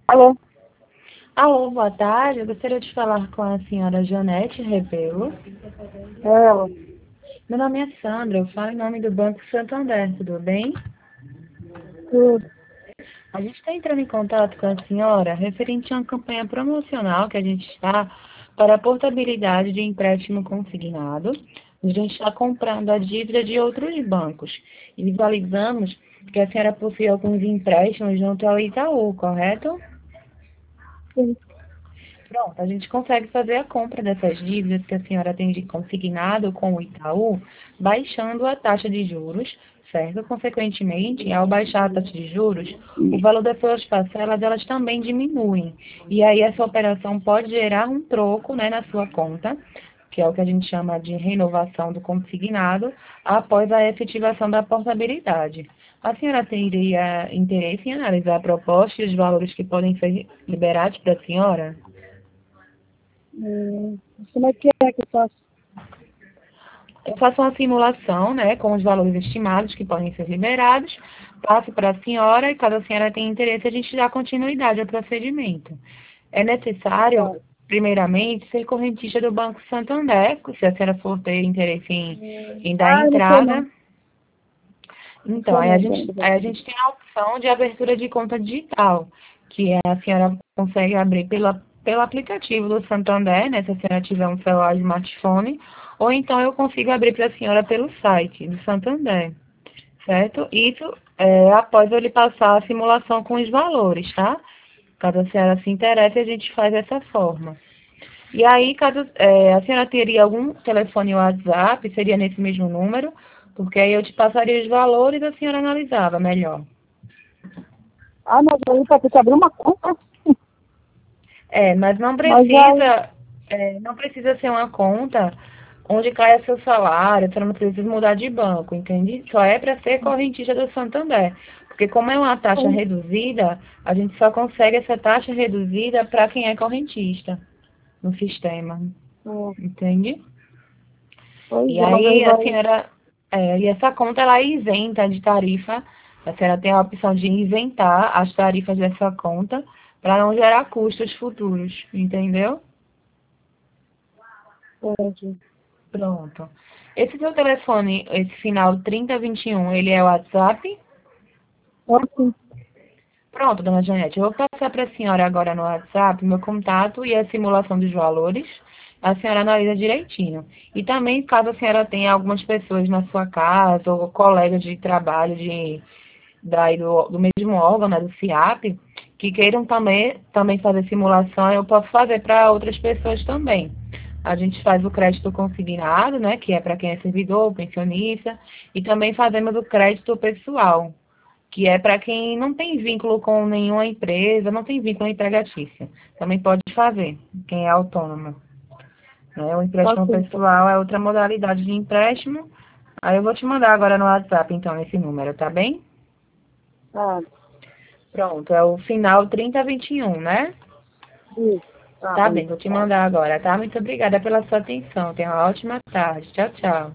Alô? Alô, boa tarde. Eu gostaria de falar com a senhora Janete Rebelo. Ela. Meu nome é Sandra, eu falo em nome do Banco Santander, tudo bem? Tudo. A gente está entrando em contato com a senhora referente a uma campanha promocional que a gente está para a portabilidade de empréstimo consignado. A gente está comprando a dívida de outros bancos e visualizamos que a senhora possui alguns empréstimos junto ao Itaú, correto? Sim. Pronto, a gente consegue fazer a compra dessas dívidas que a senhora tem de consignado com o Itaú, baixando a taxa de juros, certo? Consequentemente, ao baixar a taxa de juros, o valor das suas parcelas elas também diminuem. E aí essa operação pode gerar um troco, né, na sua conta, que é o que a gente chama de renovação do consignado, após a efetivação da portabilidade. A senhora teria interesse em analisar a proposta e os valores que podem ser liberados para a senhora? Como é que eu faço? Eu faço uma simulação, né, com os valores estimados que podem ser liberados, passo para a senhora e, caso a senhora tenha interesse, a gente dá continuidade ao procedimento. É necessário, Tá. primeiramente, ser correntista do Banco Santander, se a senhora for ter interesse em dar Eu não sou entrada. não. Não Então, sou aí a não, gente, dona do aí a Banco. gente tem a opção de abertura de conta digital, que a senhora consegue abrir pelo aplicativo do Santander, né, se a senhora tiver um celular smartphone, ou então eu consigo abrir para a senhora pelo site do Santander, certo? Isso após eu lhe passar a simulação com os valores, tá? Caso a senhora se interesse, a gente faz dessa forma. E aí, caso a senhora teria algum telefone ou WhatsApp, seria nesse mesmo número, porque aí eu te passaria os valores e a senhora analisava melhor. Mas aí vai ter que abrir uma conta. Mas Mas aí, não precisa ser uma conta onde caia seu salário, você não precisa mudar de banco, entende? Só é para ser correntista do Santander. Porque como é uma taxa reduzida, a gente só consegue essa taxa reduzida para quem é correntista no sistema, entende? pois E é, mas aí aí a vai. senhora, e essa conta ela é isenta de tarifa, a senhora tem a opção de isentar as tarifas dessa conta para não gerar custos futuros, entendeu? Entendi. Pronto. Esse seu telefone, esse final 3021, ele é o WhatsApp? Assim, Pronto, dona Janete, eu vou passar para a senhora agora no WhatsApp meu contato e a simulação dos valores. A senhora analisa direitinho. E também, caso a senhora tenha algumas pessoas na sua casa ou colegas de trabalho do mesmo órgão, né, do CIAP, que queiram também fazer simulação, eu posso fazer para outras pessoas também. A gente faz o crédito consignado, né, que é para quem é servidor, pensionista, e também fazemos o crédito pessoal, que é para quem não tem vínculo com nenhuma empresa, não tem vínculo empregatício. Também pode fazer, quem é autônomo. Né? O empréstimo assim, tá. pessoal é outra modalidade de empréstimo. Aí eu vou te mandar agora no WhatsApp, então, esse número, tá bem? Ah, Pronto, é o final 3021, né? isso. Tá Tá bem. bem, vou te mandar agora, tá? Muito obrigada pela sua atenção. Tenha uma ótima tarde. Tchau, tchau.